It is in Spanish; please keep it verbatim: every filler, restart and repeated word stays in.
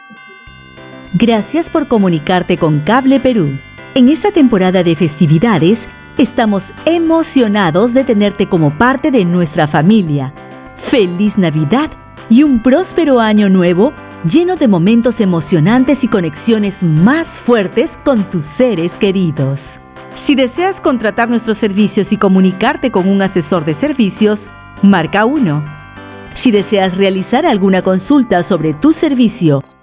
Gracias por comunicarte con Cable Perú. En esta temporada de festividades, estamos emocionados de tenerte como parte de nuestra familia. ¡Feliz Navidad y un próspero año nuevo lleno de momentos emocionantes y conexiones más fuertes con tus seres queridos! Si deseas contratar nuestros servicios y comunicarte con un asesor de servicios, marca uno. Si deseas realizar alguna consulta sobre tu servicio